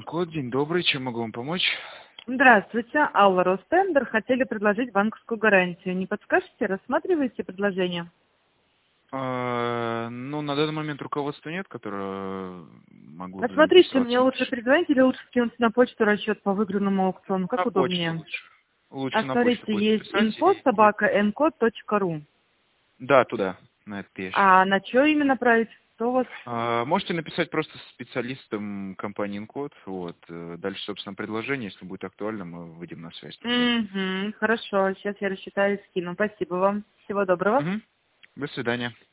Инкод, день добрый, чем могу вам помочь? Здравствуйте, Алла Ростендер. Хотели предложить банковскую гарантию. Не подскажете, рассматриваете предложение? Ну, на данный момент руководства нет, которое могло бы Посмотрите, мне заинтересоваться. лучше перезвонить или лучше скинуть на почту расчет по выигранному аукциону? Как На почту удобнее? лучше. Лучше А на почту смотрите, будет есть писать info ncode.ru. Да, туда, на этот ящик. А на что именно править? Что у вас? Можете написать просто специалистам компании Инкод. Вот. Дальше, собственно, предложение, если будет актуально, мы выйдем на связь тогда. Угу, хорошо, сейчас я рассчитаю и скину. Спасибо вам. Всего доброго. Мгм. До свидания.